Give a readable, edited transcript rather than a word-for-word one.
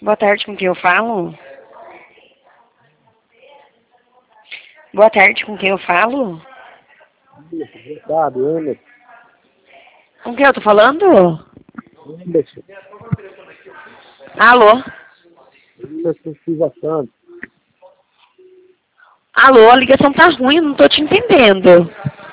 Boa tarde, com quem eu falo? Boa tarde, com quem eu falo? Sabe, Emerson. Com quem eu tô falando? Emerson. Alô? Emerson Silva Santos. Alô, a ligação tá ruim, eu não tô te entendendo.